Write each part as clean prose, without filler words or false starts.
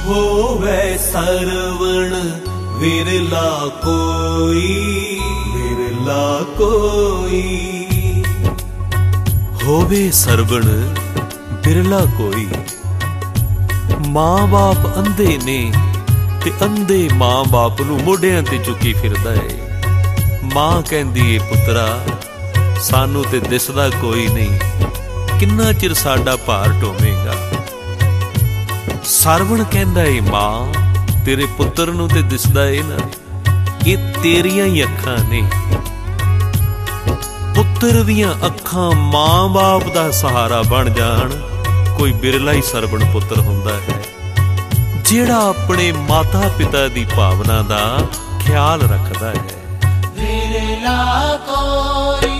होवे सरवण विरला कोई, विरला कोई। होवे सरवण बिरला कोई। मां बाप अंधे ने ते अंधे मां बाप नूं मोढियां ते चुकी फिरदा है। मां कहंदी ए पुत्रा सानू ते दिसदा कोई नहीं, किन्ना चिर साडा भार ढोवेगा। सरवण कहंदा ए मां तेरे पुत्र नूं ते दिसदा ए ना, ये तेरियां ही अखां ने। पुत्र दियां अखां मां बाप दा सहारा बन जाण, कोई बिरला ही सरवण पुत्र हुंदा है, जेड़ा अपने माता पिता दी भावना दा ख्याल रखदा है। बिरला कोई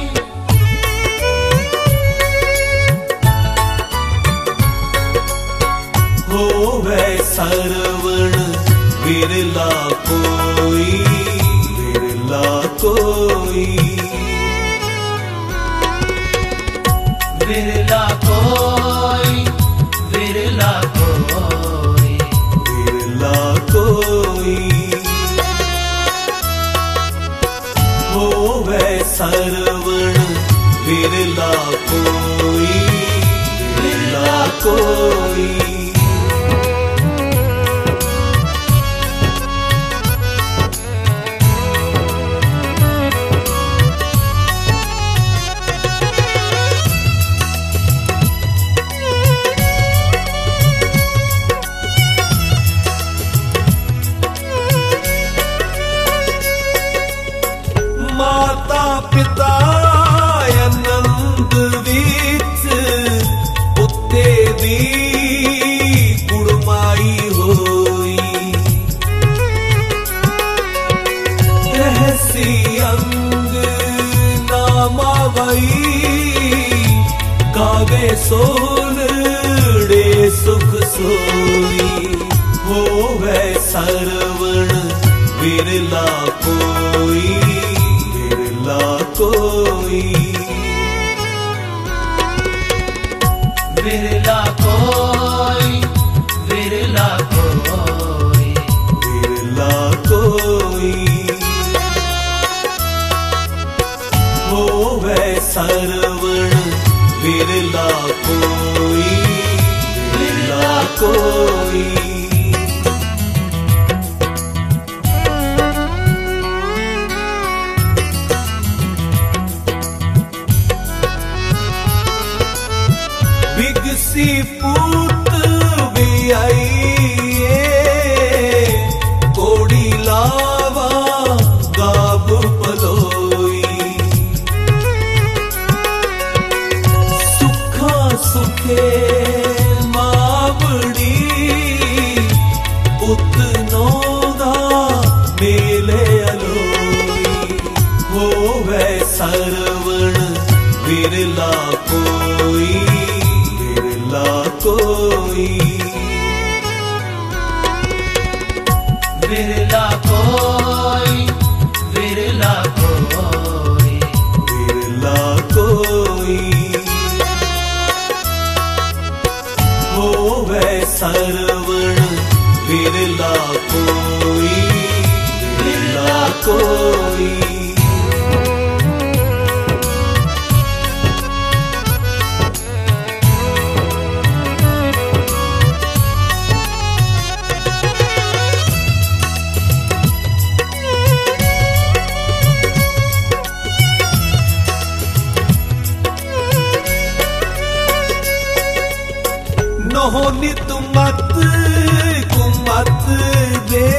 होवे सरवण विरला कोई, विरला कोई। बिरला कोई, बिरला कोई, बिरला कोई। होवे सरवण विरला कोई, विरला कोई। माता पिता आनंद विच पुत्ते दी कुड़माई होई। रहसी अंग नामावई, गावे सोनड़े सुख सोई। होवे सरवण विरला कोई, विरला कोई। बिरला कोई, बिरला कोई, विरला कोई। होवे सरवण विरला कोई, विरला कोई। बिगसी पूत भी आई, कोड़ी लावा गाब पलोई। सुखा सुखे मावड़ी, पुत नौदा मेले अलोई। होवे सरवण विरला कोई, विरला कोई। बिरला कोई, बिरला कोई, विरला कोई। होवे सरवण विरला कोई, विरला कोई। नहो नित मत कुमत दे,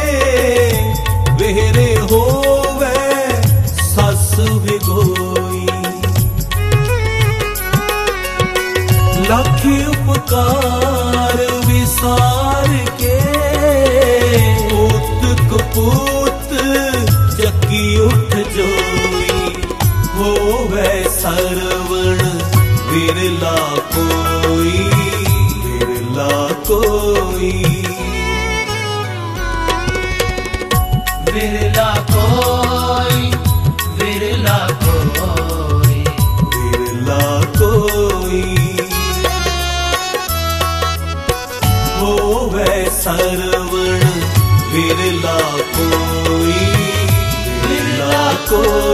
वेरे होवे सस विगोई। लख उपकार विसार के, पुत कपूत चकी उठ जोई। होवे सरवण विरला कोई, विरला कोई। बिरला कोई, बिरला कोई, विरला कोई। होवे सरवण विरला कोई, विरला कोई।